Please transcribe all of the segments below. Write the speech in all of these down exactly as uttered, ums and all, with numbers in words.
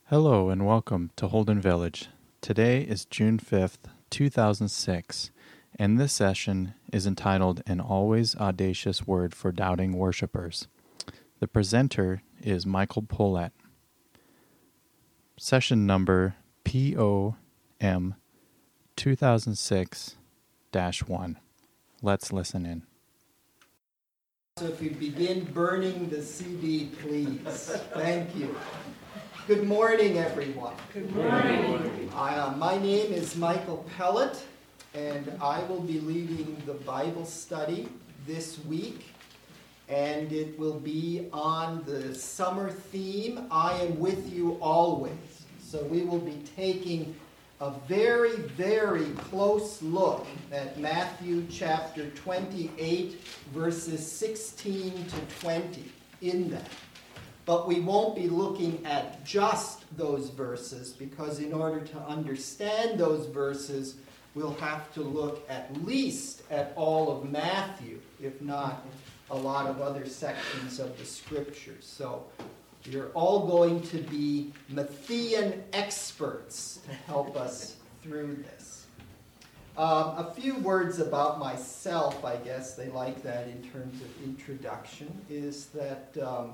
Hello and welcome to Holden Village. Today is June fifth, two thousand six, and this session is entitled An Always Audacious Word for Doubting Worshippers. The presenter is Michael Polat. Session number P O M two thousand six dash one. Let's listen in. So if you begin burning the C D, please. Thank you. Good morning, everyone. Good morning. I, uh, my name is Michael Pellet, and I will be leading the Bible study this week. And it will be on the summer theme, I am with you always. So we will be taking a very, very close look at Matthew chapter twenty-eight, verses sixteen to twenty in that. But we won't be looking at just those verses, because in order to understand those verses, we'll have to look at least at all of Matthew, if not a lot of other sections of the Scriptures. So you're all going to be Matthean experts to help us through this. Um, a few words about myself, I guess they like that in terms of introduction, is that um,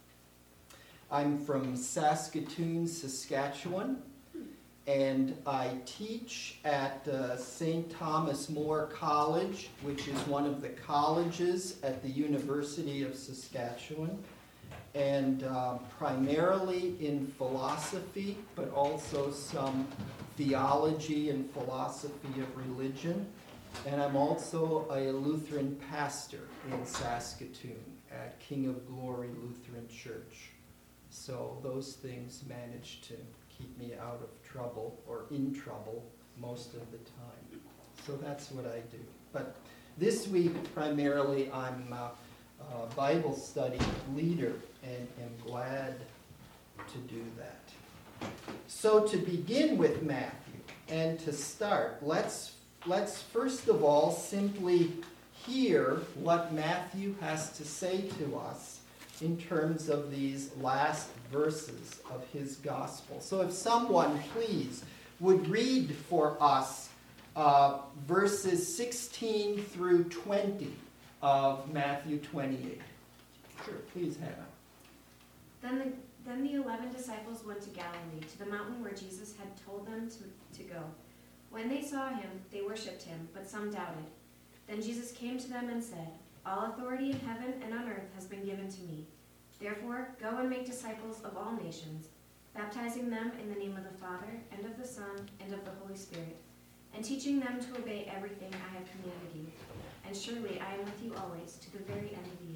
I'm from Saskatoon, Saskatchewan, and I teach at uh, Saint Thomas More College, which is one of the colleges at the University of Saskatchewan, and uh, primarily in philosophy, but also some theology and philosophy of religion. And I'm also a Lutheran pastor in Saskatoon at King of Glory Lutheran Church. So those things manage to keep me out of trouble, or in trouble, most of the time. So that's what I do. But this week, primarily, I'm a, a Bible study leader, and am glad to do that. So to begin with Matthew, and to start, let's, let's first of all simply hear what Matthew has to say to us in terms of these last verses of his gospel. So if someone, please, would read for us uh, verses sixteen through twenty of Matthew twenty-eight. Sure, please, Hannah. Then the, then the eleven disciples went to Galilee, to the mountain where Jesus had told them to, to go. When they saw him, they worshipped him, but some doubted. Then Jesus came to them and said, "All authority in heaven and on earth has been given to me. Therefore, go and make disciples of all nations, baptizing them in the name of the Father, and of the Son, and of the Holy Spirit, and teaching them to obey everything I have commanded you. And surely I am with you always, to the very end of the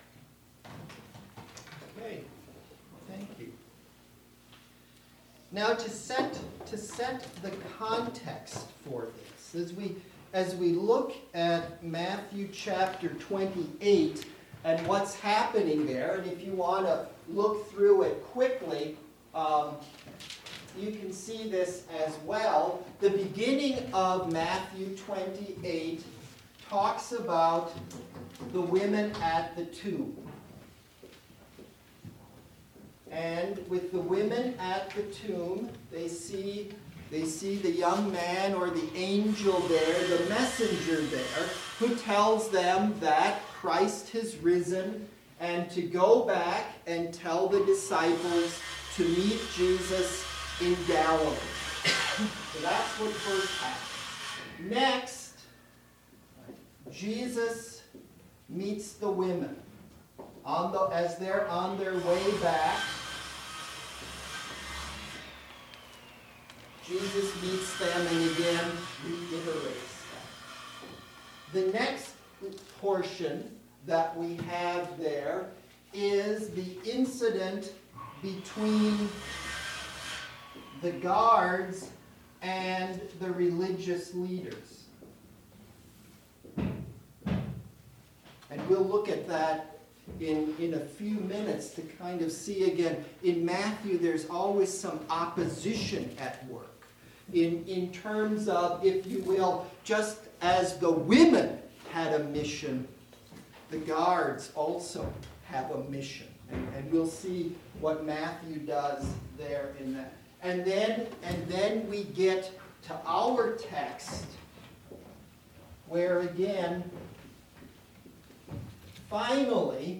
age." Okay, thank you. Now to set to set the context for this, as we as we look at Matthew chapter twenty-eight and what's happening there, and if you want to look through it quickly, um, you can see this as well. The beginning of Matthew twenty-eight talks about the women at the tomb. And with the women at the tomb, they see They see the young man or the angel there, the messenger there, who tells them that Christ has risen, and to go back and tell the disciples to meet Jesus in Galilee. So that's what first happens. Next, Jesus meets the women on the, as they're on their way back. Jesus meets them and again reiterates that. The next portion that we have there is the incident between the guards and the religious leaders. And we'll look at that in, in a few minutes to kind of see again. In Matthew, there's always some opposition at work. In, in terms of, if you will, just as the women had a mission, the guards also have a mission. And, and we'll see what Matthew does there in that. And then, and then we get to our text, where again, finally,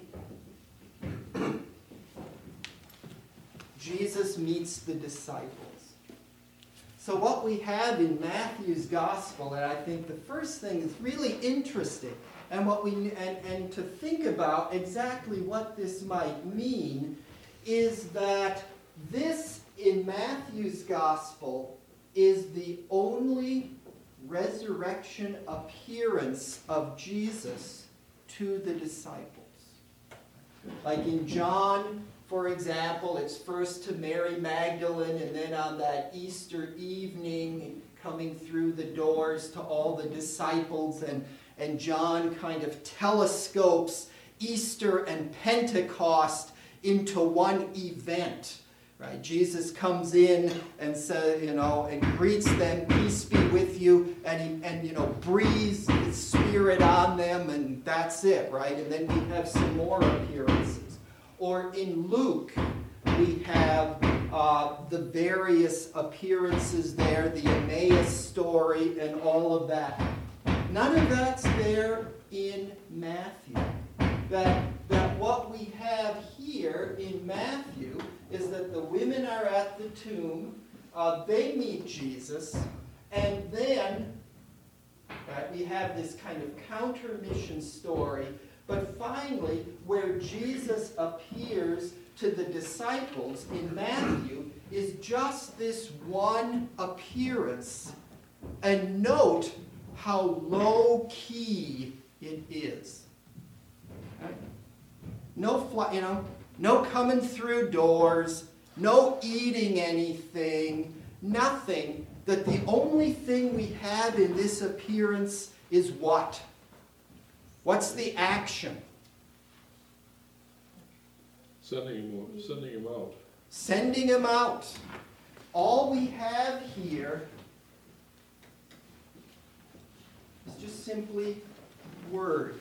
Jesus meets the disciples. So what we have in Matthew's gospel, and I think the first thing is really interesting, and what we and, and to think about exactly what this might mean, is that this in Matthew's gospel is the only resurrection appearance of Jesus to the disciples. Like in John, for example, it's first to Mary Magdalene, and then on that Easter evening, coming through the doors to all the disciples, and, and John kind of telescopes Easter and Pentecost into one event. Right? Jesus comes in and says, you know, and greets them, peace be with you, and he, and you know, breathes his spirit on them, and that's it, right? And then we have some more appearances. Or in Luke, we have uh, the various appearances there, the Emmaus story, and all of that. None of that's there in Matthew. That, that what we have here in Matthew is that the women are at the tomb, uh, they meet Jesus, and then right, we have this kind of counter-mission story. But finally, where Jesus appears to the disciples in Matthew is just this one appearance. And note how low-key it is. Right? No, fly, you know, no coming through doors, no eating anything, nothing. That the only thing we have in this appearance is what? What's the action? Sending him, sending him out. Sending him out. All we have here is just simply word,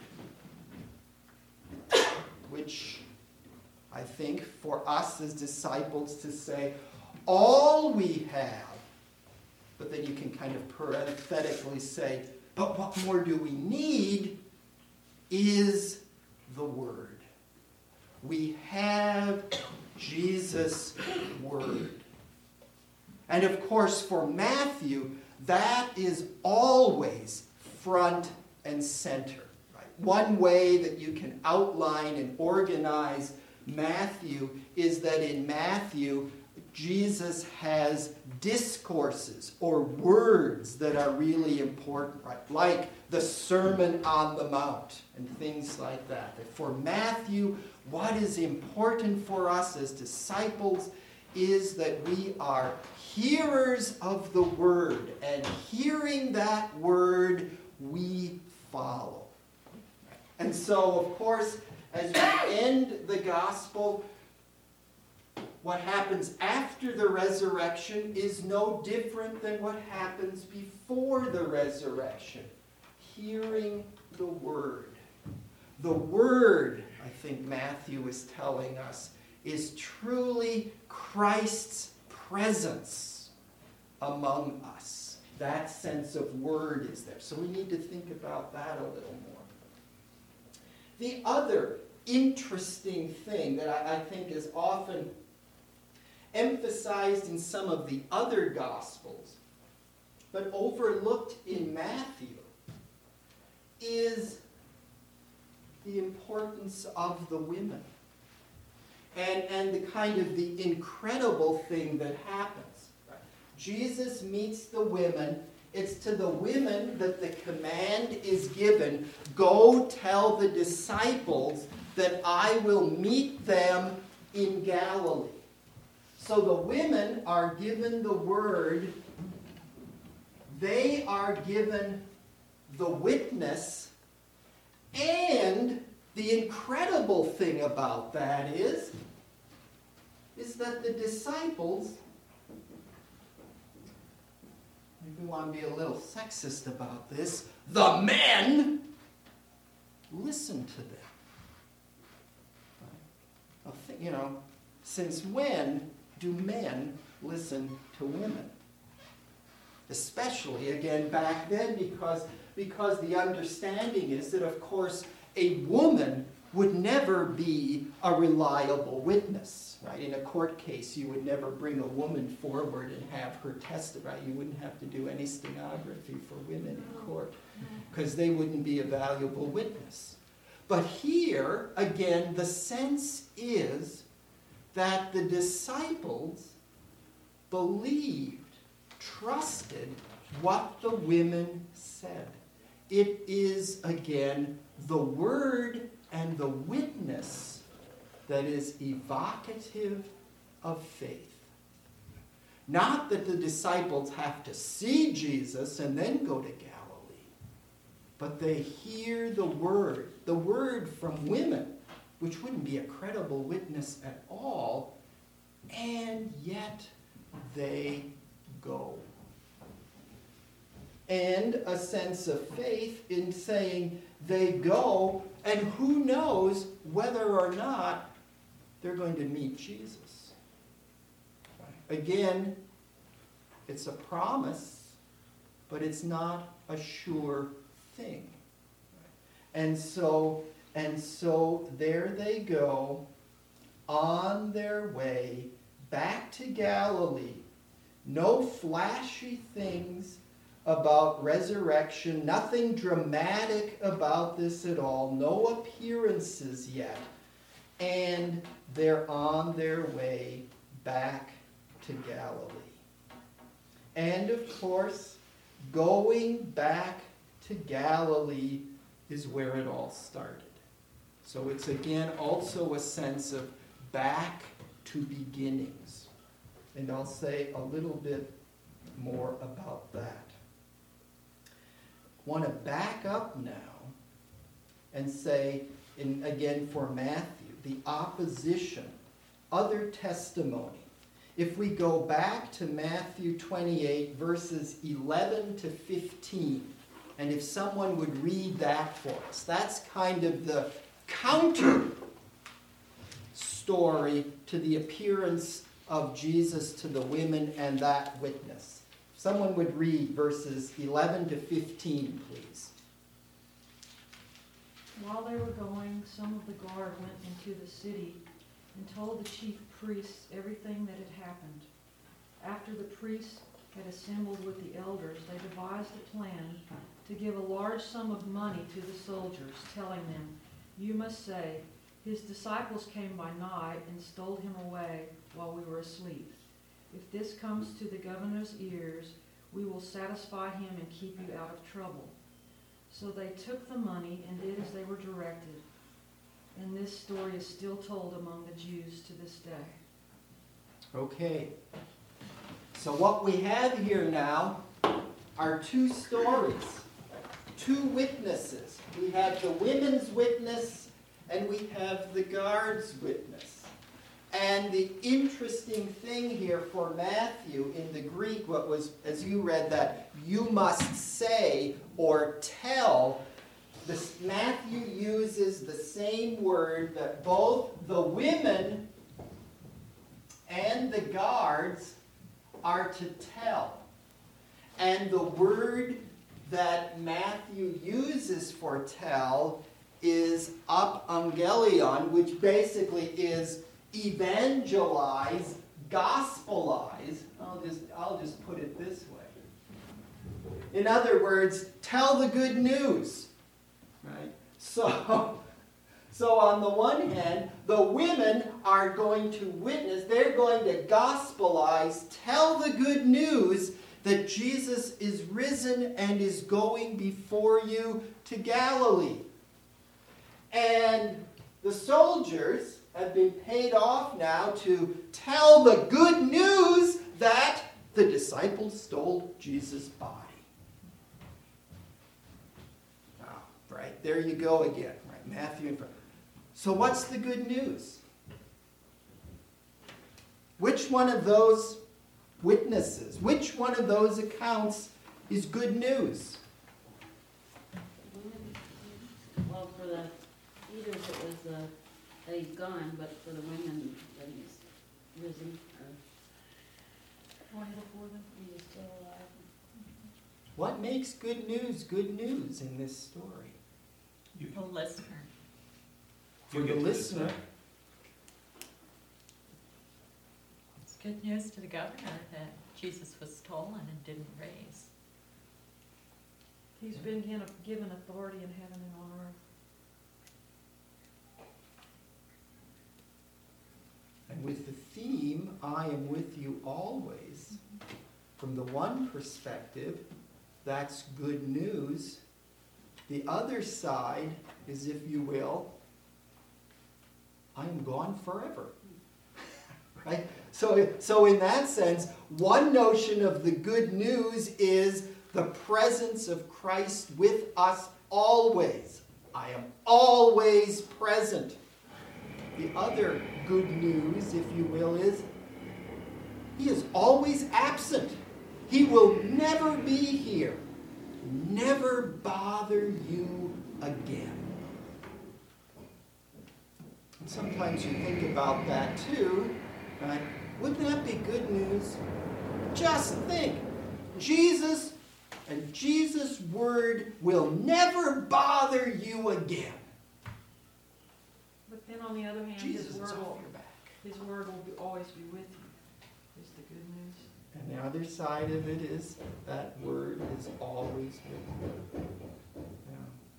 which I think for us as disciples to say, all we have, but then you can kind of parenthetically say, but what more do we need? Is the Word. We have Jesus' Word. And of course, for Matthew, that is always front and center. Right? One way that you can outline and organize Matthew is that in Matthew, Jesus has discourses or words that are really important, right? Like the Sermon on the Mount and things like that. That for Matthew, what is important for us as disciples is that we are hearers of the word, and hearing that word, we follow. And so, of course, as we end the gospel, what happens after the resurrection is no different than what happens before the resurrection. Hearing the word. The word, I think Matthew is telling us, is truly Christ's presence among us. That sense of word is there. So we need to think about that a little more. The other interesting thing that I, I think is often emphasized in some of the other Gospels, but overlooked in Matthew, is the importance of the women. And, and the kind of the incredible thing that happens. Right? Jesus meets the women. It's to the women that the command is given, go tell the disciples that I will meet them in Galilee. So the women are given the word. They are given the witness. And the incredible thing about that is, is that the disciples, maybe we want to be a little sexist about this, the men listen to them. A you know, since when do men listen to women? Especially, again, back then, because, because the understanding is that, of course, a woman would never be a reliable witness, right? In a court case, you would never bring a woman forward and have her testify. You wouldn't have to do any stenography for women in court, because they wouldn't be a valuable witness. But here, again, the sense is that the disciples believed, trusted what the women said. It is, again, the word and the witness that is evocative of faith. Not that the disciples have to see Jesus and then go to Galilee, but they hear the word, the word from women, which wouldn't be a credible witness at all, and yet they go. And a sense of faith in saying they go, and who knows whether or not they're going to meet Jesus. Again, it's a promise, but it's not a sure thing. And so, and so there they go on their way back to Galilee. No flashy things about resurrection, nothing dramatic about this at all, no appearances yet. And they're on their way back to Galilee. And of course, going back to Galilee is where it all started. So it's again also a sense of back to beginnings. And I'll say a little bit more about that. Want to back up now and say, in, again for Matthew, the opposition, other testimony. If we go back to Matthew twenty-eight, verses eleven to fifteen, and if someone would read that for us, that's kind of the counter story to the appearance of Jesus to the women and that witness. Someone would read verses eleven to fifteen, please. While they were going, some of the guard went into the city and told the chief priests everything that had happened. After the priests had assembled with the elders, they devised a plan to give a large sum of money to the soldiers, telling them, "You must say, 'His disciples came by night and stole him away while we were asleep.' If this comes to the governor's ears, we will satisfy him and keep you out of trouble." So they took the money and did as they were directed. And this story is still told among the Jews to this day. Okay. So what we have here now are two stories, two witnesses. We have the women's witness and we have the guard's witness. And the interesting thing here for Matthew in the Greek, what was, as you read that, you must say or tell, this, Matthew uses the same word that both the women and the guards are to tell. And the word that Matthew uses for tell is apangelion, which basically is evangelize, gospelize. I'll just, I'll just put it this way. In other words, tell the good news. Right? So, so on the one hand, the women are going to witness, they're going to gospelize, tell the good news that Jesus is risen and is going before you to Galilee. And the soldiers have been paid off now to tell the good news that the disciples stole Jesus' body. Oh, right, there you go again. Right, Matthew and So what's the good news? Which one of those witnesses, which one of those accounts is good news? Well, for the Peters, it was the that he's gone, but for the women, that he's risen, or Way before them. he is still alive. What makes good news good news in this story? You- The listener. For you the get to listener, decide. It's good news to the governor that Jesus was stolen and didn't raise. He's been given, given authority in heaven and on earth. and with the theme, I am with you always, from the one perspective, that's good news. The other side is, if you will, I am gone forever. Right? So, so in that sense, one notion of the good news is the presence of Christ with us always. I am always present. The other good news, if you will, is he is always absent. He will never be here. Never bother you again. And sometimes you think about that too, right? Wouldn't that be good news? Just think, Jesus and Jesus' word will never bother you again. But then on the other hand, Jesus his is word off will, your back. his word will be, always be with you, is the good news. And the other side of it is that word is always with you. Yeah.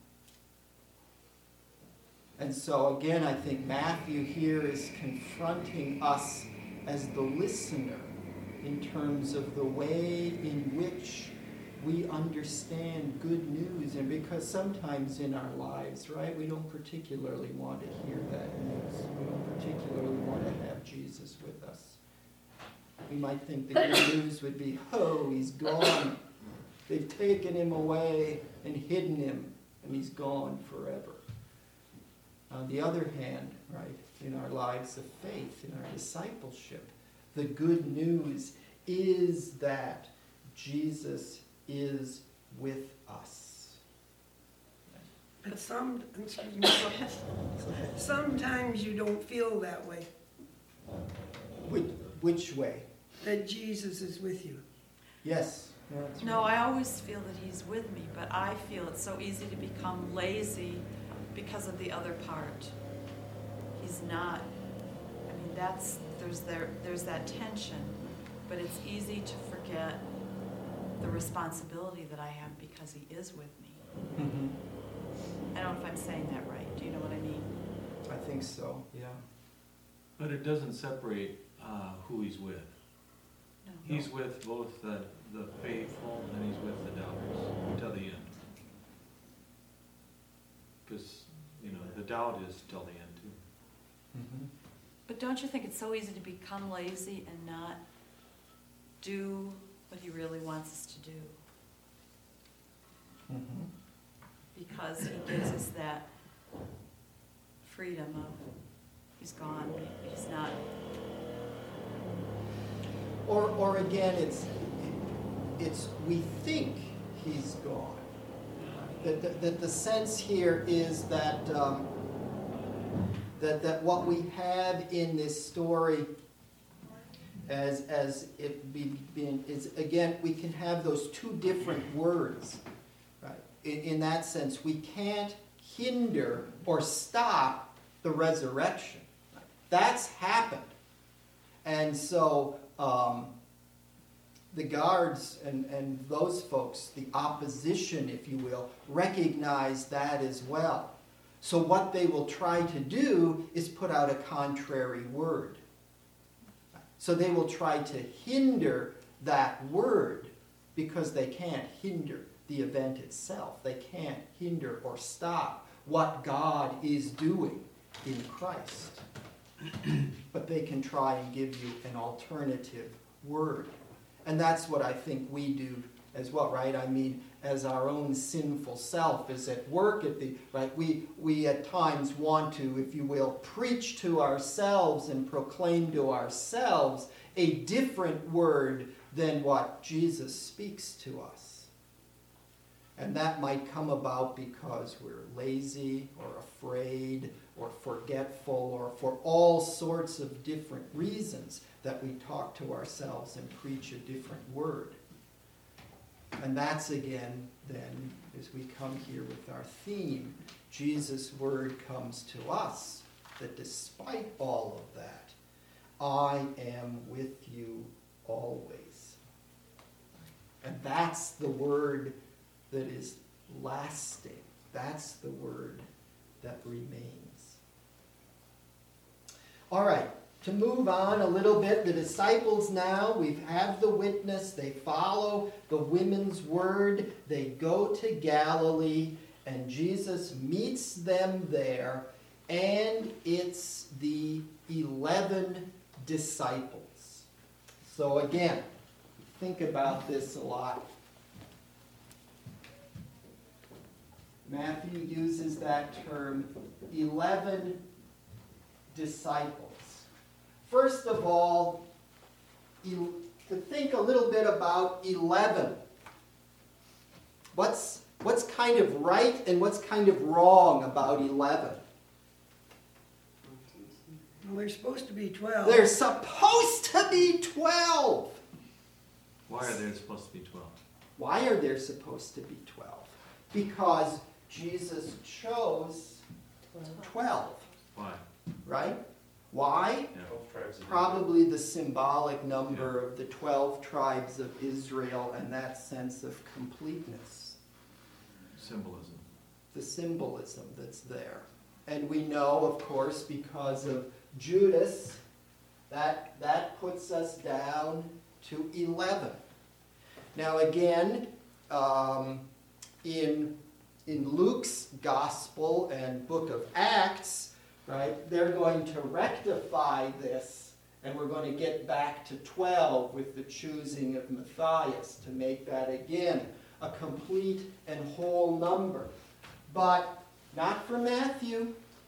And so again, I think Matthew here is confronting us as the listener in terms of the way in which we understand good news. And because sometimes in our lives, right, we don't particularly want to hear that news. We don't particularly want to have Jesus with us. We might think the good news would be, oh, he's gone. They've taken him away and hidden him, and he's gone forever. On the other hand, right, in our lives of faith, in our discipleship, the good news is that Jesus is with us. But some, excuse me, sometimes you don't feel that way, Which, which way? that Jesus is with you. Yes. That's No, right. I always feel that he's with me, but I feel it's so easy to become lazy because of the other part. He's not. I mean, that's there's there there's that tension, but it's easy to forget the responsibility that I have because he is with me. Mhm. I don't know if I'm saying that right. Do you know what I mean? I think so, yeah. But it doesn't separate uh, who he's with. No. He's with both the, the faithful and he's with the doubters until the end. Because, you know, the doubt is till the end too. Mhm. But don't you think it's so easy to become lazy and not do what he really wants us to do? Mhm. Because he gives us that freedom of he's gone, he's not. Or, or again, it's, it's we think he's gone. That, that, that the sense here is that, um, that that what we have in this story, as as it be, been is again we can have those two different words, right? In, in that sense, we can't hinder or stop the resurrection. That's happened, and so. Um, the guards and, and those folks, the opposition, if you will, recognize that as well. So what they will try to do is put out a contrary word. So they will try to hinder that word because they can't hinder the event itself. They can't hinder or stop what God is doing in Christ. But they can try and give you an alternative word. And that's what I think we do as well, right? I mean, as our own sinful self is at work at the, right? We, we at times want to, if you will, preach to ourselves and proclaim to ourselves a different word than what Jesus speaks to us. And that might come about because we're lazy or afraid or forgetful or for all sorts of different reasons that we talk to ourselves and preach a different word. And that's again, then, as we come here with our theme, Jesus' word comes to us that despite all of that, I am with you always. And that's the word that is lasting. That's the word that remains. All right, to move on a little bit, the disciples now, we have the witness, they follow the women's word, they go to Galilee, and Jesus meets them there, and it's the eleven disciples. So again, think about this a lot. Matthew uses that term, eleven disciples. First of all, to think a little bit about eleven. What's, what's kind of right and what's kind of wrong about eleven? Well, they're supposed to be twelve. They're supposed to be twelve. Why are there supposed to be twelve? Why are there supposed to be twelve? Because Jesus chose twelve. Why? Right? Why? Yeah. Probably the symbolic number of the twelve tribes of Israel and that sense of completeness. Symbolism. The symbolism that's there. And we know, of course, because of Judas, that, that puts us down to eleven. Now again, um, in, in Luke's Gospel and book of Acts, right, they're going to rectify this, and we're going to get back to twelve with the choosing of Matthias to make that again a complete and whole number. But not for Matthew.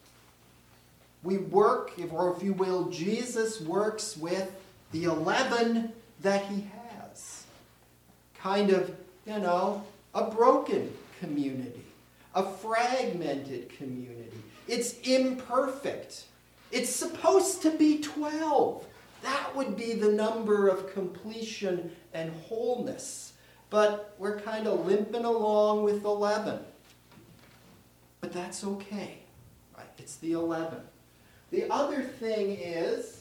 We work, if, or if you will, Jesus works with the eleven that he has. Kind of, you know, a broken community, a fragmented community. It's imperfect. It's supposed to be twelve. That would be the number of completion and wholeness. But we're kind of limping along with eleven. But that's okay. Right? It's the eleven. The other thing is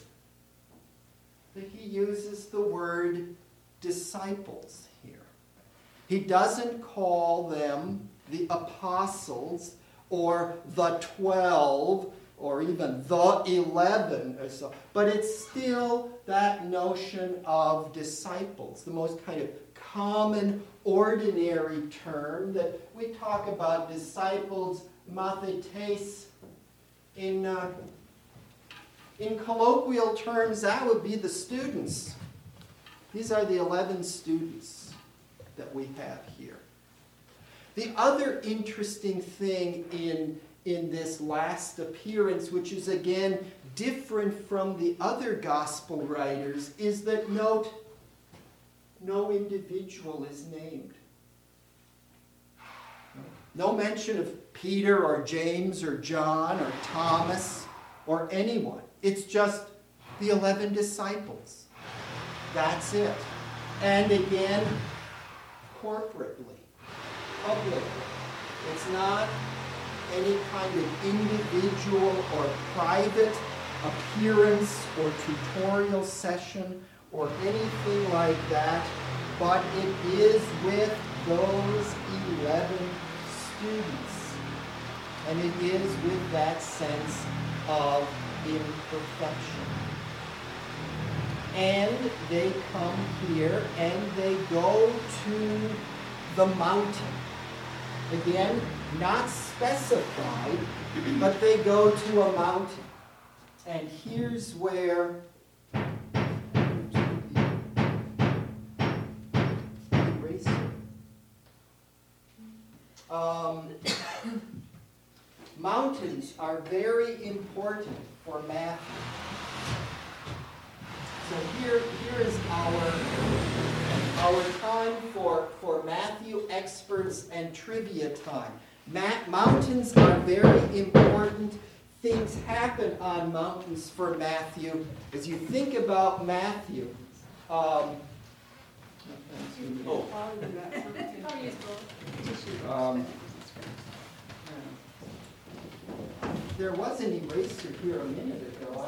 that he uses the word disciples here. He doesn't call them the apostles or the twelve or even the eleven or so, but it's still that notion of disciples, the most kind of common, ordinary term that we talk about disciples, mathetes. In, uh, in colloquial terms, that would be the students. These are the eleven students that we have here. The other interesting thing in, in this last appearance, which is again different from the other gospel writers, is that note, no individual is named. No mention of Peter or James or John or Thomas or anyone. It's just the eleven disciples. That's it. And again, corporately, publicly. It's not any kind of individual or private appearance or tutorial session or anything like that, but it is with those eleven students. And it is with that sense of imperfection. And they come here and they go to the mountain. Again, not specified, but they go to a mountain. And here's where Um, mountains are very important for Matthew. So here, here is our, our time for, for Matthew experts and trivia time. Ma- mountains are very important. things happen on mountains for Matthew. As you think about Matthew, um, Oh. um, there was an eraser here a minute ago.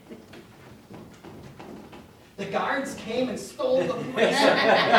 The guards came and stole the eraser.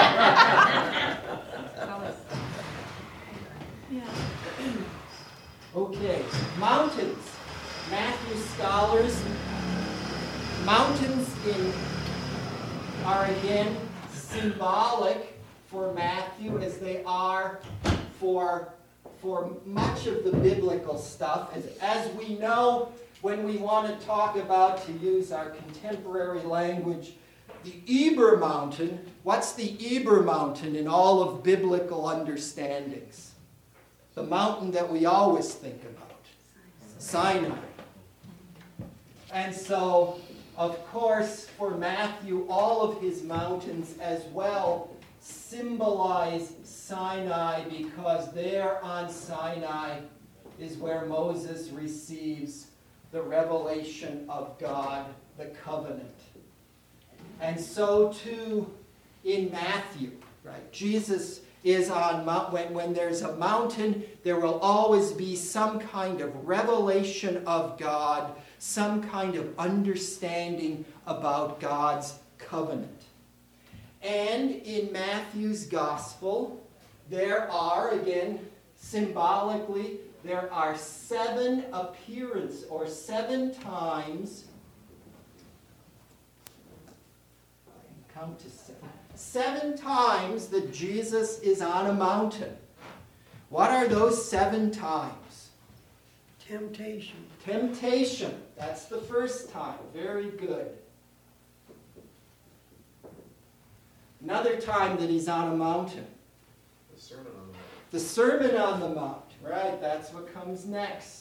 Okay, mountains. Matthew scholars, mountains in are again symbolic for Matthew as they are for, for much of the biblical stuff. As, as we know, when we want to talk about, to use our contemporary language, the Eber Mountain, what's the Eber Mountain in all of biblical understandings? The mountain that we always think about, Sinai. And so, of course, for Matthew, all of his mountains as well symbolize Sinai, because there on Sinai is where Moses receives the revelation of God, the covenant. And so too in Matthew, right? Jesus is on Mount, when, when there's a mountain, there will always be some kind of revelation of God, some kind of understanding about God's covenant. And in Matthew's gospel, there are, again, symbolically, there are seven appearances, or seven times, I can count to seven, seven times that Jesus is on a mountain. What are those seven times? Temptation. Temptation. That's the first time. Very good. Another time that he's on a mountain. The Sermon on the Mount. The Sermon on the Mount. Right, that's what comes next.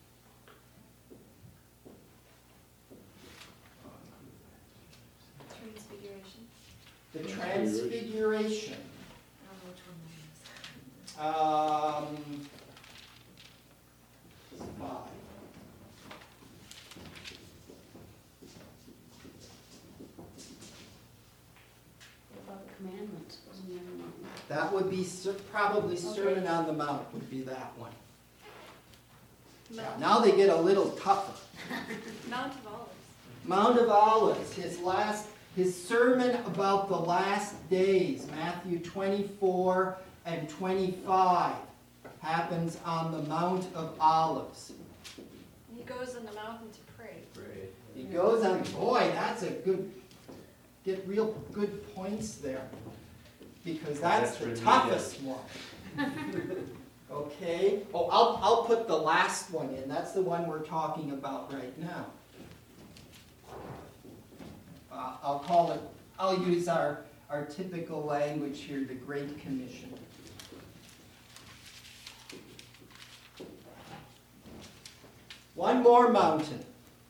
Transfiguration. The Transfiguration. I don't know which one that is. Um, five. What about the commandments? Wasn't there a mountain? That would be ser- probably Sermon on the Mount would be that one. Yeah, now they get a little tougher. Mount of Olives. Mount of Olives, his last, his sermon about the last days, Matthew twenty-four and twenty-five, happens on the Mount of Olives. He goes on the mountain to pray. Right. He goes on, boy, that's a good, get real good points there. Because that's, That's the really toughest one. Okay? Oh, I'll, I'll put the last one in. That's the one we're talking about right now. Uh, I'll call it, I'll use our, our typical language here, the Great Commission. One more mountain.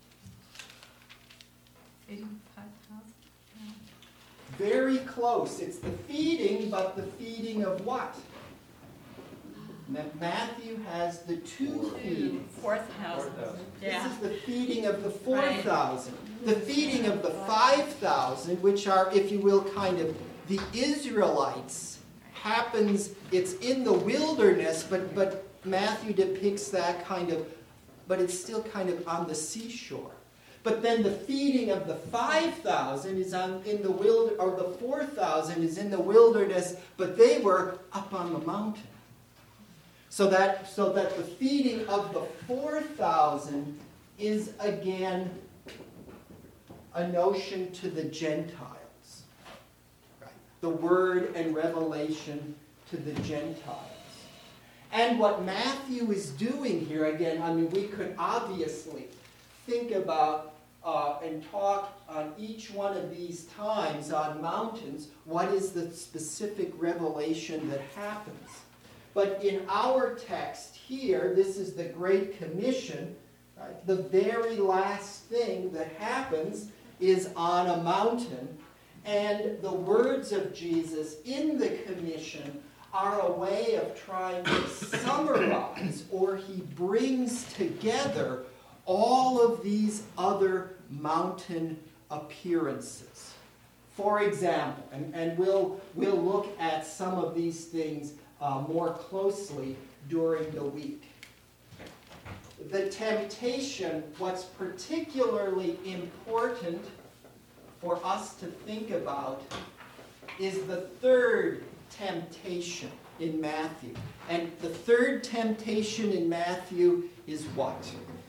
Feeding five thousand? Very close. It's the feeding, but the feeding of what? Ma- Matthew has the two feedings. Four thousand. This Yeah. is the feeding of the four Right. thousand. The feeding of the five thousand, which are, if you will, kind of the Israelites, happens, it's in the wilderness, but, but Matthew depicts that kind of, but it's still kind of on the seashore. But then the feeding of the five thousand is on in the wild, or the four thousand is in the wilderness, but they were up on the mountain. So that so that the feeding of the four thousand is again a notion to the Gentiles. Right. The word and revelation to the Gentiles. And what Matthew is doing here, again, I mean, we could obviously think about uh, and talk on each one of these times on mountains, what is the specific revelation that happens. But in our text here, this is the Great Commission, right? The very last thing that happens is on a mountain, and the words of Jesus in the commission are a way of trying to summarize, or he brings together all of these other mountain appearances. For example, and, and we'll, we'll look at some of these things uh, more closely during the week. The temptation, what's particularly important for us to think about is the third temptation in Matthew. And the third temptation in Matthew is what?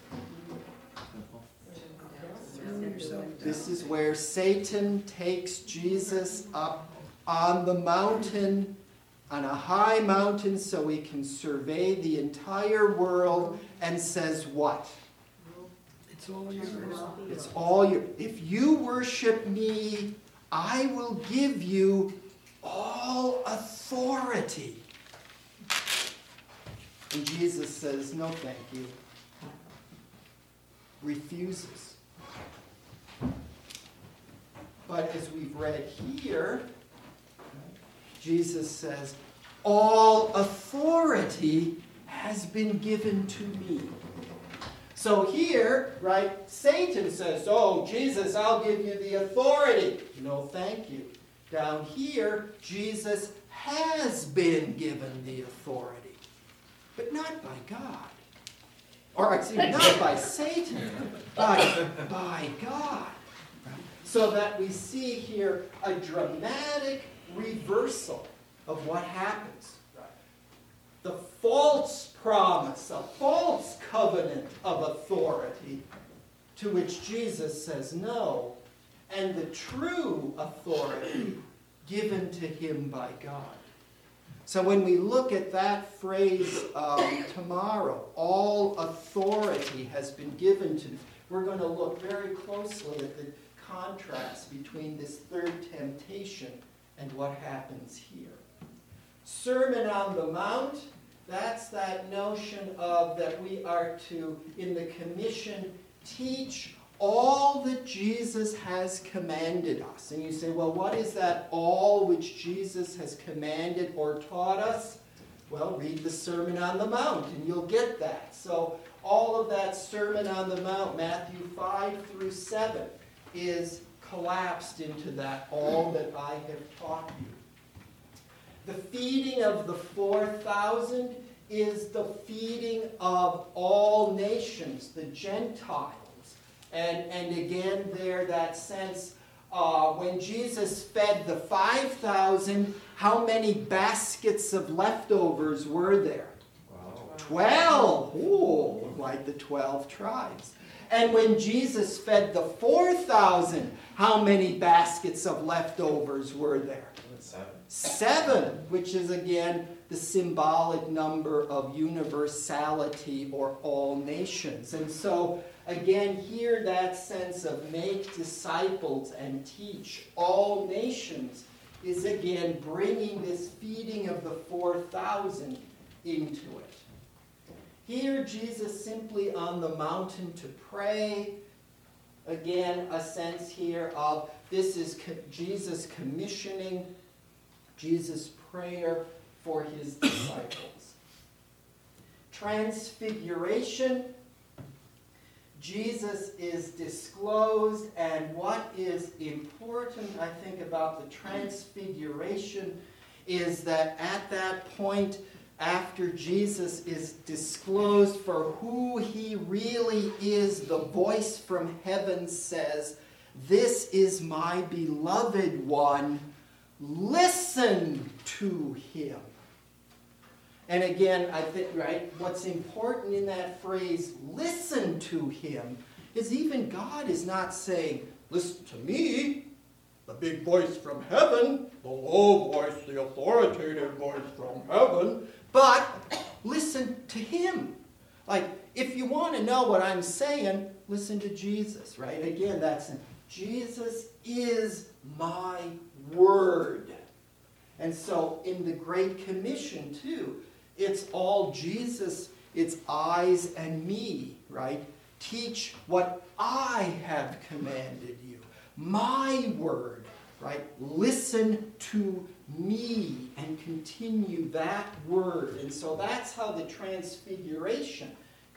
This is where Satan takes Jesus up on the mountain, on a high mountain, so he can survey the entire world, and says what? It's all yours. It's all your. If you worship me, I will give you all authority. And Jesus says, no, thank you. Refuses. But as we've read here, Jesus says, all authority has been given to me. So here, right, Satan says, oh, Jesus, I'll give you the authority. No, thank you. Down here, Jesus has been given the authority, but not by God. Or, excuse me, not by Satan, but by God. So that we see here a dramatic reversal of what happens. The false promise, a false covenant of authority to which Jesus says no, and the true authority given to him by God. So when we look at that phrase um, tomorrow, all authority has been given to, we're going to look very closely at the contrast between this third temptation and what happens here. Sermon on the Mount, that's that notion of that we are to, in the commission, teach all that Jesus has commanded us. And you say, well, what is that all which Jesus has commanded or taught us? Well, read the Sermon on the Mount and you'll get that. So all of that Sermon on the Mount, Matthew five through seven, is collapsed into that all that I have taught you. The feeding of the four thousand is the feeding of all nations, the Gentiles. And, and again, there, that sense, uh, when Jesus fed the five thousand, how many baskets of leftovers were there? Wow. Twelve. Ooh, like the twelve tribes. And when Jesus fed the four thousand, how many baskets of leftovers were there? Seven. Seven, which is again the symbolic number of universality or all nations. And so, again, here that sense of make disciples and teach all nations is again bringing this feeding of the four thousand into it. Here, Jesus simply on the mountain to pray. Again, a sense here of this is co- Jesus commissioning, Jesus' prayer for his disciples. Transfiguration, Jesus is disclosed, and what is important, I think, about the transfiguration is that at that point, after Jesus is disclosed for who he really is, the voice from heaven says, "This is my beloved one, listen to him." And again, I think, right, what's important in that phrase, listen to him, is even God is not saying, listen to me, the big voice from heaven, the low voice, the authoritative voice from heaven, but listen to him. Like, if you want to know what I'm saying, listen to Jesus, right? Again, that's, Jesus is my word. And so in the Great Commission, too, it's all Jesus, it's eyes and me, right? Teach what I have commanded you. My word, right? Listen to me and continue that word. And so that's how the transfiguration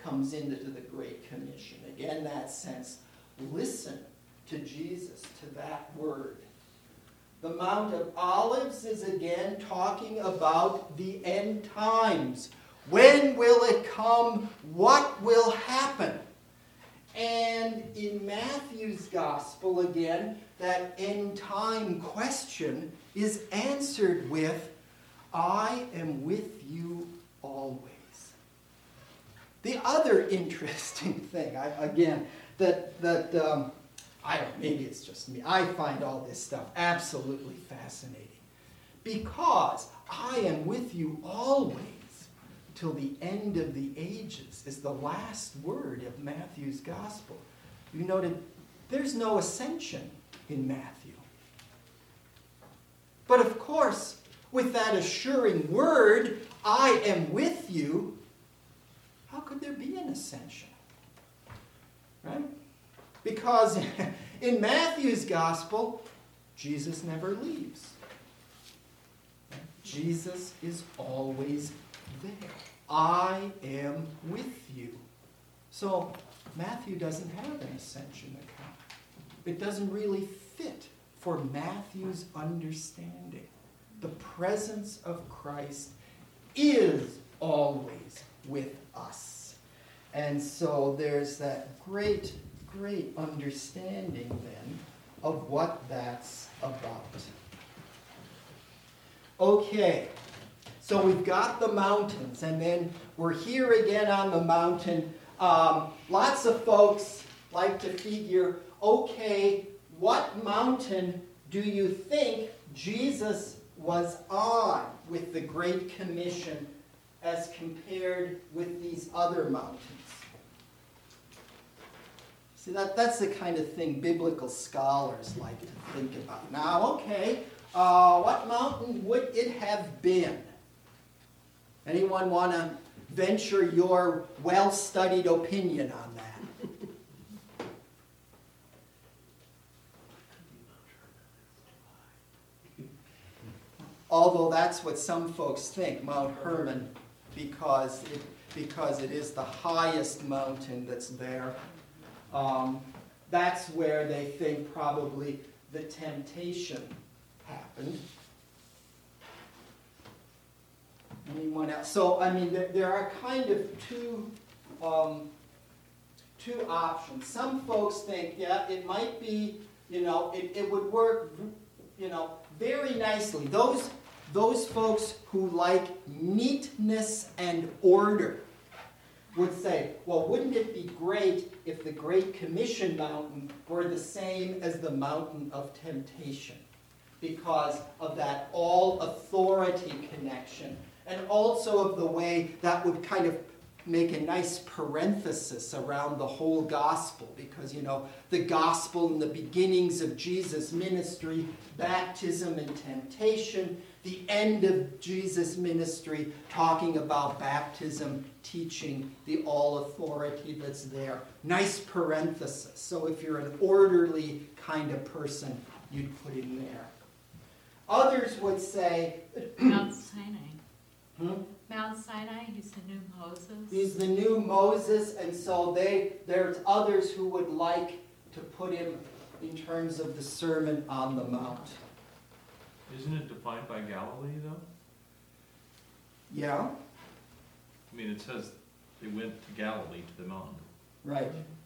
comes into the Great Commission. Again, that sense, listen to Jesus, to that word. The Mount of Olives is again talking about the end times. When will it come? What will happen? And in Matthew's Gospel, again, that end time question is answered with, I am with you always. The other interesting thing, I, again, that, that um, I don't know, maybe it's just me, I find all this stuff absolutely fascinating. Because I am with you always till the end of the ages is the last word of Matthew's Gospel. You noted there's no ascension in Matthew. But of course, with that assuring word, I am with you, how could there be an ascension? Right? Because in Matthew's Gospel, Jesus never leaves. Jesus is always there. I am with you. So Matthew doesn't have an ascension account. It doesn't really fit for Matthew's understanding. The presence of Christ is always with us. And so there's that great, great understanding then of what that's about. Okay, so we've got the mountains, and then we're here again on the mountain. Um, lots of folks like to figure, okay, what mountain do you think Jesus was on with the Great Commission as compared with these other mountains? See, that, that's the kind of thing biblical scholars like to think about. Now, okay, uh, what mountain would it have been? Anyone want to venture your well-studied opinion on that? Although that's what some folks think, Mount Hermon, because it, because it is the highest mountain that's there. Um, that's where they think probably the temptation happened. Anyone else? So, I mean, there, there are kind of two, um, two options. Some folks think, yeah, it might be, you know, it, it would work, you know, very nicely. Those, those folks who like neatness and order would say, well, wouldn't it be great if the Great Commission mountain were the same as the mountain of temptation because of that all-authority connection, and also of the way that would kind of make a nice parenthesis around the whole gospel, because, you know, the gospel in the beginnings of Jesus' ministry, baptism and temptation, the end of Jesus' ministry, talking about baptism, teaching the all-authority that's there. Nice parenthesis. So if you're an orderly kind of person, you'd put in there. Others would say... Mount Sinai. Hmm? Mount Sinai, he's the new Moses. He's the new Moses, and so they there's others who would like to put him in terms of the Sermon on the Mount. Isn't it defined by Galilee, though? Yeah? I mean, it says they went to Galilee, to the mountain. Right.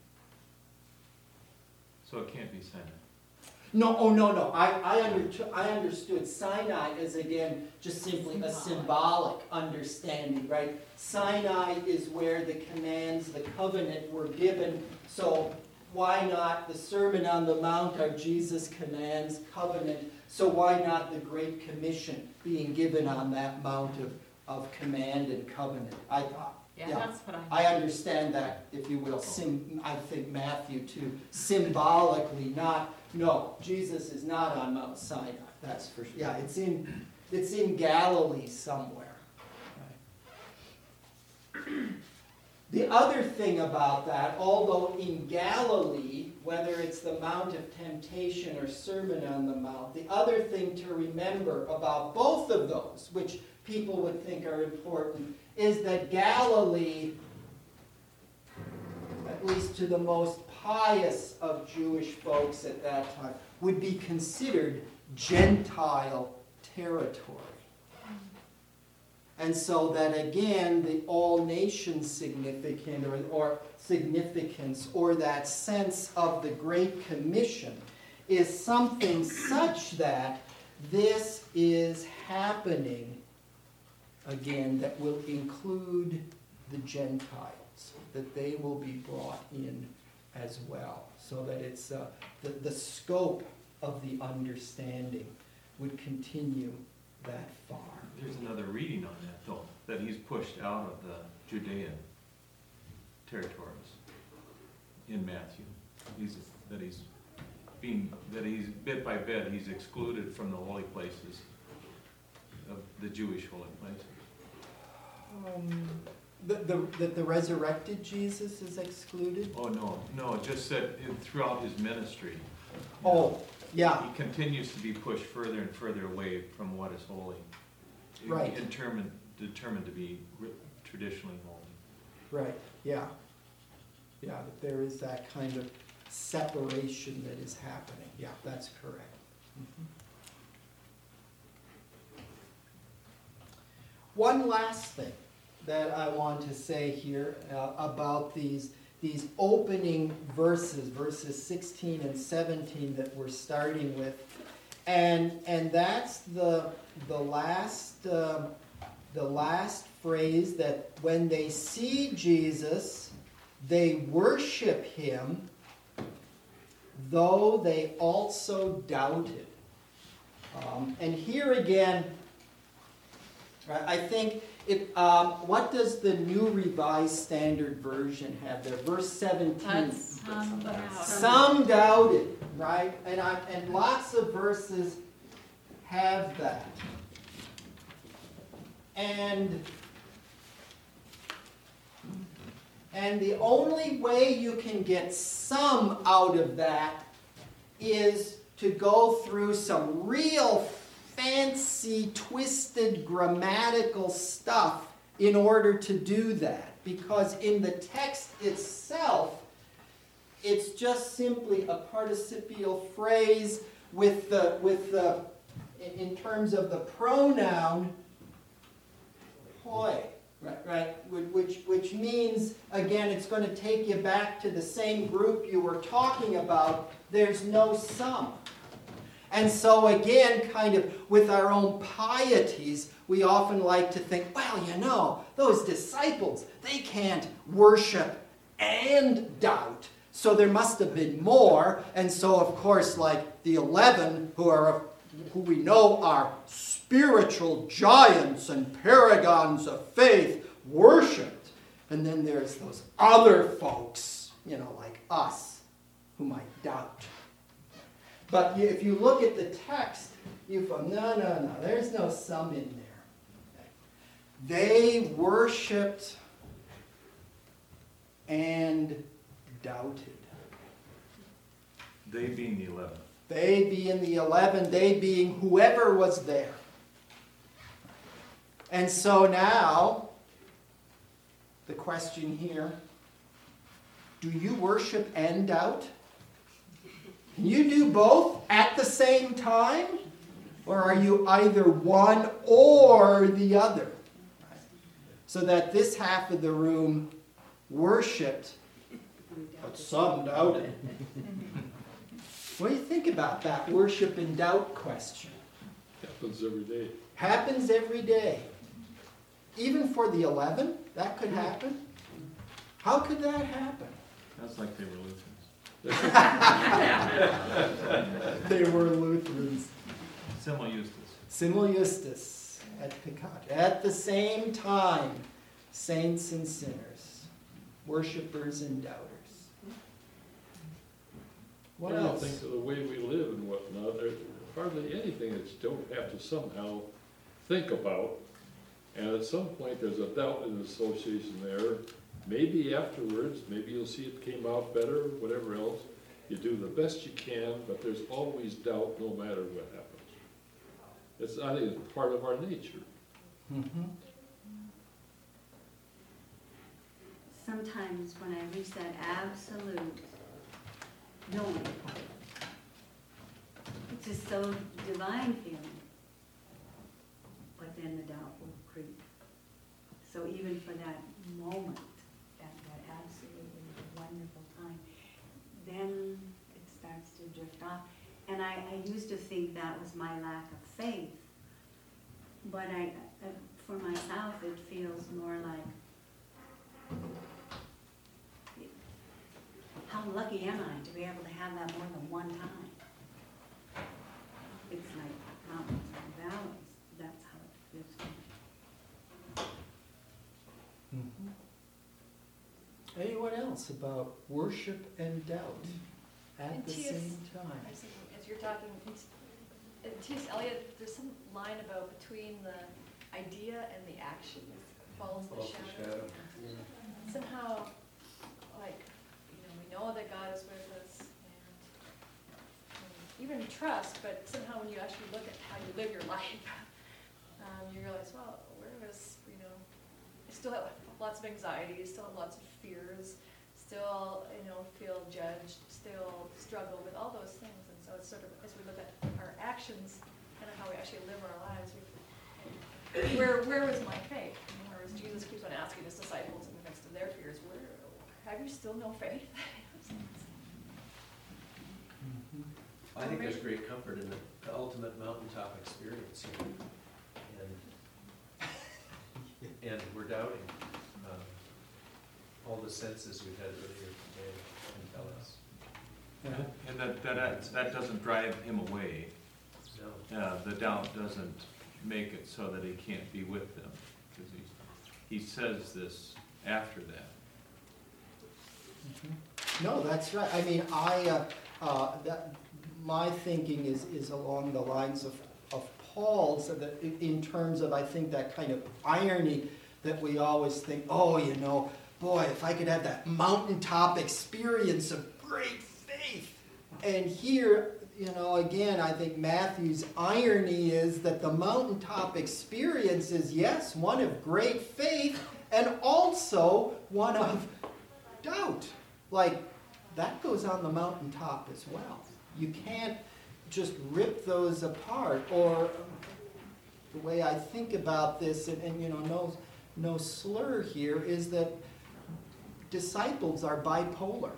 So it can't be Sinai. No, oh, no, no. I, I, under, I understood Sinai as, again, just simply a symbolic understanding, right? Sinai is where the commands, the covenant were given. So why not the Sermon on the Mount are Jesus' commands, covenant. So why not the Great Commission being given on that mount of, of command and covenant? I thought. Yeah, Yeah, that's what I I understand that, if you will. Sim, I think Matthew too. Symbolically, not no. Jesus is not on Mount Sinai. That's for sure. Yeah, it's in it's in Galilee somewhere. Right. The other thing about that, although in Galilee, whether it's the Mount of Temptation or Sermon on the Mount, the other thing to remember about both of those, which people would think are important, is that Galilee at least to the most pious of Jewish folks at that time, would be considered Gentile territory. And so that again, the all nation significant or, or significance or that sense of the Great Commission is something such that this is happening again that will include the Gentiles, that they will be brought in as well, so that it's uh, the, the scope of the understanding would continue that far. There's another reading on that, though, that he's pushed out of the Judean territories in Matthew. He's, that he's being, that he's, bit by bit, he's excluded from the holy places, of the Jewish holy places. Um, the, the, that the resurrected Jesus is excluded? Oh, no, no, just that in- throughout his ministry. Oh, yeah. He continues to be pushed further and further away from what is holy. Right. Determined, determined to be ri- traditionally holy. Right, yeah. Yeah, that there is that kind of separation that is happening. Yeah, that's correct. Mhm. One last thing that I want to say here uh, about these, these opening verses, verses sixteen and seventeen that we're starting with. And, and that's the, the, last, uh, the last phrase, that when they see Jesus, they worship him, though they also doubted. Um, and here again, I think, it, um, what does the New Revised Standard Version have there? Verse seventeen. Some doubt. Some doubted, right? And, I, and lots of verses have that. And, and the only way you can get some out of that is to go through some real fancy, twisted grammatical stuff in order to do that. Because in the text itself, it's just simply a participial phrase with the, with the, in terms of the pronoun, hoi, right, right, which, which means, again, it's going to take you back to the same group you were talking about. There's no sum. And so again, kind of with our own pieties, we often like to think, well, you know, those disciples, they can't worship and doubt. So there must have been more. And so, of course, like the eleven who are, who we know are spiritual giants and paragons of faith, worshipped. And then there's those other folks, you know, like us, who might doubt. But if you look at the text, you find, no, no, no, there's no sum in there. They worshipped and doubted. They being the eleven. They being the eleven, they being whoever was there. And so now, the question here, do you worship and doubt? Can you do both at the same time? Or are you either one or the other? So that this half of the room worshipped, but some doubted. What do you think about that worship and doubt question? Happens every day. Happens every day. Even for the eleven, that could happen. How could that happen? That's like they were Lutherans. They were Lutherans. Simul Justus. Simul Justus at Picard. At the same time, saints and sinners, worshipers and doubters. What I else? don't think of the way we live and whatnot, there's hardly anything that you don't have to somehow think about. And at some point, there's a doubt in association there. Maybe afterwards, maybe you'll see it came out better, whatever else. You do the best you can, but there's always doubt no matter what happens. It's, I think it's part of our nature. Mm-hmm. Some sometimes when I reach that absolute knowing, it's just so divine feeling, but then the doubt will creep. So even for that moment, that, that absolutely wonderful time, then it starts to drift off. And I, I used to think that was my lack of faith, but I, uh, for myself, it feels more like, how lucky am I to be able to have that more than one time? It's like mountains and valleys. That's how it feels to me. Mm-hmm. Anyone else about worship and doubt at And the T S same time? I was thinking, as you're talking, it's- in T S Eliot, there's some line about between the idea and the action follows the Follows the shadow. shadow. Somehow, like, you know, we know that God is with us, and um, even trust, but somehow when you actually look at how you live your life, um, you realize, well, where was, you know, I still have lots of anxiety, still have lots of fears, still, you know, feel judged, still struggle with all those things. And so it's sort of, as we look at our actions, kind of how we actually live our lives, we, where where was my faith? You know, whereas Jesus keeps on asking his disciples in the midst of their fears, where have you still no faith? I think there's great comfort in the, the ultimate mountaintop experience here. And, and we're doubting. Um, all the senses we've had earlier today compel us. And that, that, that doesn't drive him away. No. Uh, the doubt doesn't make it so that he can't be with them, because he, he says this after that. No, that's right. I mean, I, uh, uh, that, my thinking is, is along the lines of, of Paul's, that in- in terms of, I think, that kind of irony that we always think, oh, you know, boy, if I could have that mountaintop experience of great faith. And here, you know, again, I think Matthew's irony is that the mountaintop experience is, yes, one of great faith and also one of doubt. Like, that goes on the mountaintop as well. You can't just rip those apart. Or the way I think about this, and, and you know, no, no slur here, is that disciples are bipolar.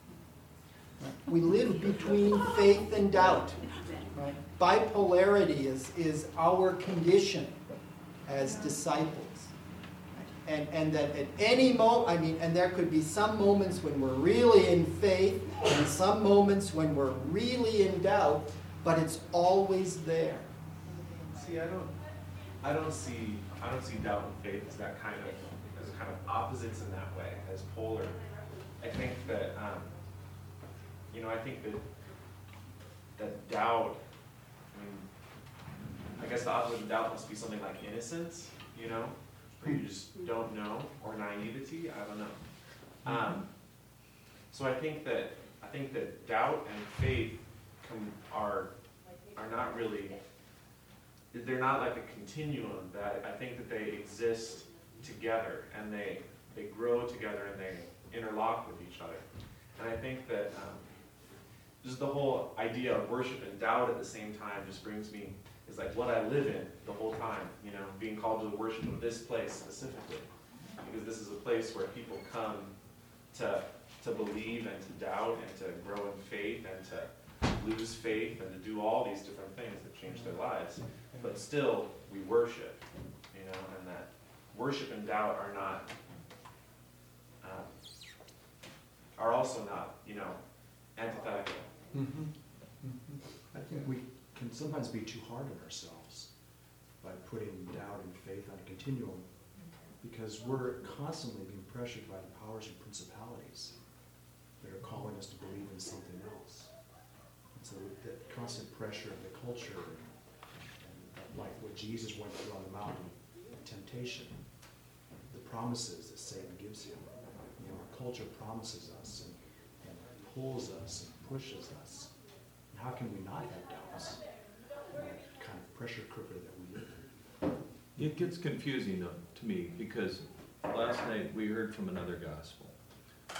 We live between faith and doubt. Right? Bipolarity is, is our condition as disciples. And, and that at any moment, I mean, and there could be some moments when we're really in faith and some moments when we're really in doubt, but it's always there. See, I don't, I don't see, I don't see doubt and faith as that kind of, as kind of opposites in that way, as polar. I think that, um, you know, I think that that doubt, I mean, I guess the opposite of doubt must be something like innocence, you know, where you just don't know, or naivety. I don't know. Um, so I think that I think that doubt and faith come, are are not really. They're not like a continuum. That I think that they exist together, and they they grow together, and they interlock with each other. And I think that um, just the whole idea of worship and doubt at the same time just brings me, is like what I live in the whole time, you know, being called to the worship of this place specifically. Because this is a place where people come to to believe and to doubt and to grow in faith and to lose faith and to do all these different things that change their lives. But still, we worship, you know, and that worship and doubt are not, um, are also not, you know, antithetical. Mm-hmm. Mm-hmm. I think we can sometimes be too hard on ourselves by putting doubt and faith on a continuum, because we're constantly being pressured by the powers and principalities that are calling us to believe in something else. And so that constant pressure of the culture, and, and like what Jesus went through on the mountain of temptation, the promises that Satan gives him. You know, our culture promises us and, and pulls us and pushes us. And how can we not have doubts? That kind of pressure cooker that we live in. It gets confusing though, to me, because last night we heard from another gospel,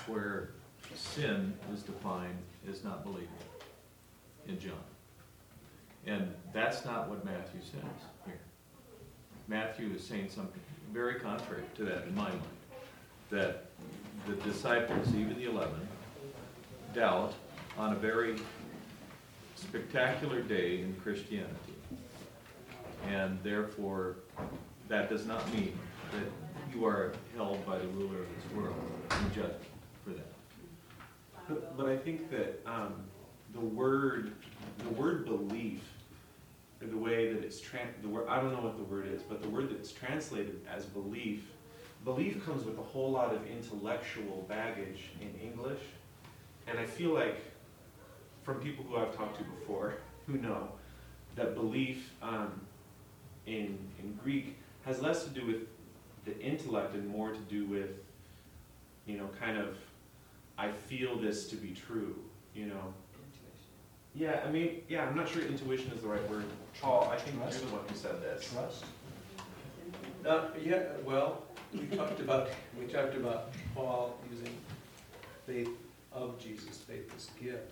where sin is defined as not believing in John. And that's not what Matthew says here. Matthew is saying something very contrary to that in my mind. That the disciples, even the eleven, doubt on a very spectacular day in Christianity. And therefore, that does not mean that you are held by the ruler of this world in judgment for that. But, but I think that um, the word, the word belief, or the way that it's trans, the word, I don't know what the word is, but the word that's translated as belief, belief comes with a whole lot of intellectual baggage in English, and I feel like, from people who I've talked to before, who know, that belief um, in in Greek has less to do with the intellect and more to do with, you know, kind of, I feel this to be true, you know. Yeah, I mean, yeah, I'm not sure intuition is the right word. Paul, I think you're the one who said this. Trust? Uh, yeah, well, we talked about, we talked about Paul using faith of Jesus, faith as a gift.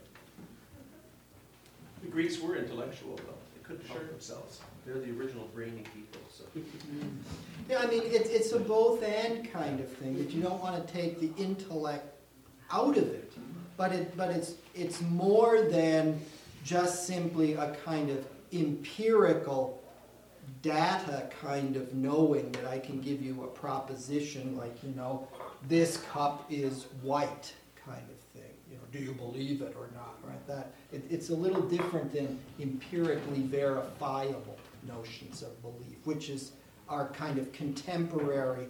The Greeks were intellectual, though. They couldn't help themselves. They're the original brainy people, so. Yeah, I mean, it, it's a both-and kind of thing, that you don't want to take the intellect out of it, but it, but it's it's more than just simply a kind of empirical data kind of knowing that I can give you a proposition like, you know, this cup is white kind of thing. You know, do you believe it or not, right? That it, it's a little different than empirically verifiable notions of belief, which is our kind of contemporary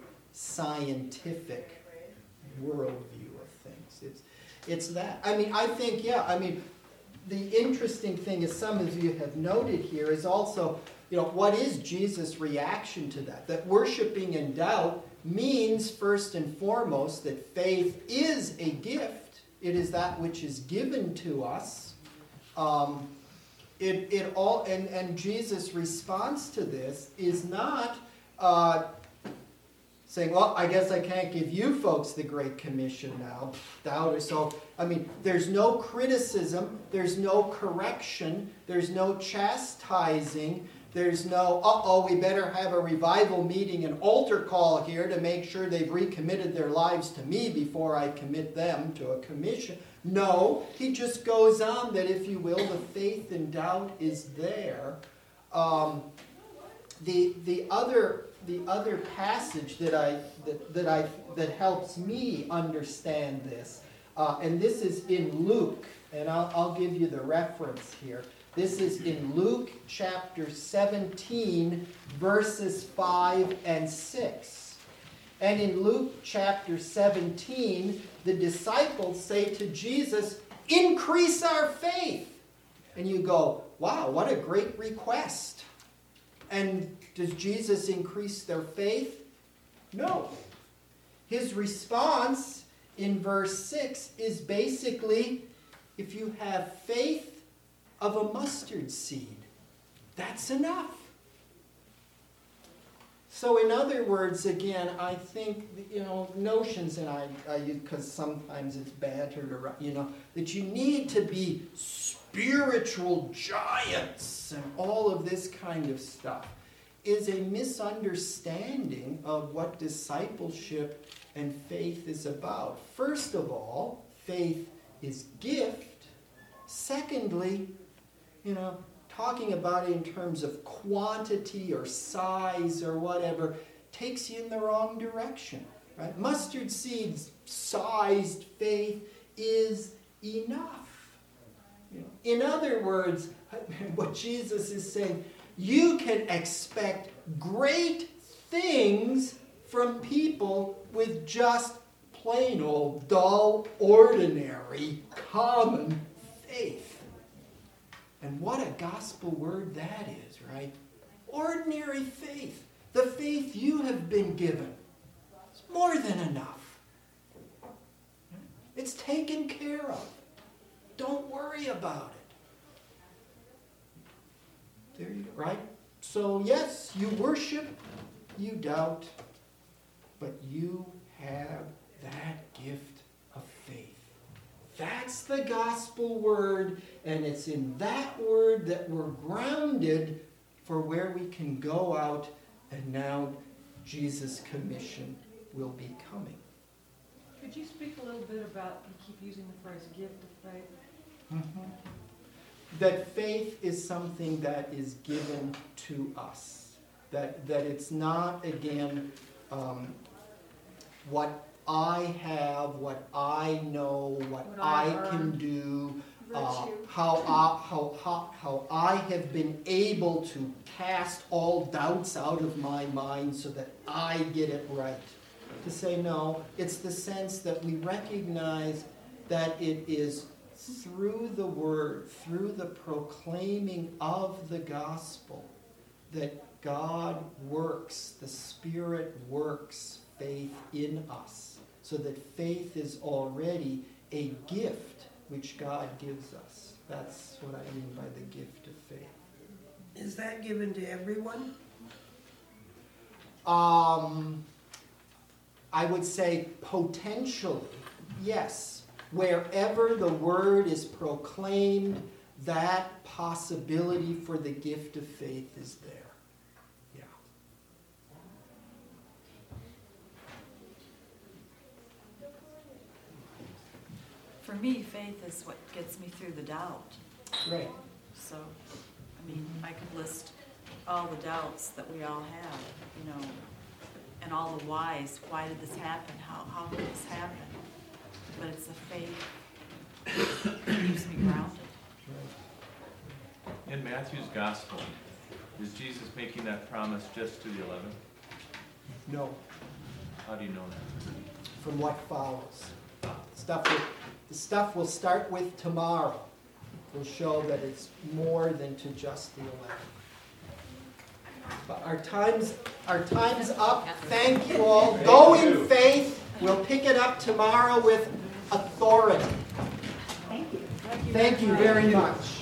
scientific worldview of things. It's it's that. I mean, I think, yeah, I mean, the interesting thing, as some of you have noted here, is also, you know, what is Jesus' reaction to that? That worshiping in doubt means, first and foremost, that faith is a gift. It is that which is given to us. Um, it, it all, and, and Jesus' response to this is not uh, saying, well, I guess I can't give you folks the Great Commission now. Doubt. So, I mean, there's no criticism, there's no correction, there's no chastising, there's no, uh-oh, we better have a revival meeting, an altar call here to make sure they've recommitted their lives to me before I commit them to a commission. No, he just goes on that, if you will, the faith and doubt is there. Um, the the other the other passage that I that, that I that helps me understand this, uh, and this is in Luke, and I'll I'll give you the reference here. This is in Luke chapter seventeen, verses five and six. And in Luke chapter seventeen, the disciples say to Jesus, "Increase our faith." And you go, wow, what a great request. And does Jesus increase their faith? No. His response in verse six is basically, if you have faith of a mustard seed, that's enough. So in other words, again, I think, you know, notions, and I, I because sometimes it's bantered around, you know, that you need to be spiritual giants and all of this kind of stuff is a misunderstanding of what discipleship and faith is about. First of all, faith is gift. Secondly, you know, talking about it in terms of quantity or size or whatever takes you in the wrong direction. Right? Mustard seeds sized faith is enough. You know, in other words, what Jesus is saying, you can expect great things from people with just plain old, dull, ordinary, common faith. And what a gospel word that is, right? Ordinary faith. The faith you have been given. It's more than enough. It's taken care of. Don't worry about it. There you go, right? So yes, you worship, you doubt, but you have that gift of That's the gospel word, and it's in that word that we're grounded for where we can go out, and now Jesus' commission will be coming. Could you speak a little bit about, you keep using the phrase gift of faith? Mm-hmm. That faith is something that is given to us. That, that it's not, again, um, what I have, what I know, what, What I I can earned. do, uh, Virtue. how, I, how, how, how I have been able to cast all doubts out of my mind so that I get it right. To say no, it's the sense that we recognize that it is through the word, through the proclaiming of the gospel, that God works, the Spirit works faith in us, so that faith is already a gift which God gives us. That's what I mean by the gift of faith. Is that given to everyone? Um, I would say potentially, yes. Wherever the word is proclaimed, that possibility for the gift of faith is there. Yeah. For me, faith is what gets me through the doubt. Right. So, I mean, I could list all the doubts that we all have, you know, and all the whys. Why did this happen? How, how did this happen? But it's the faith that keeps me grounded. In Matthew's gospel, is Jesus making that promise just to the eleven? No. How do you know that? From what follows. Stuff will, the stuff we'll start with tomorrow will show that it's more than to just the eleven. But our time's, our time's up. Thank you all. Go in faith. We'll pick it up tomorrow with authority. Thank you. Thank you very much.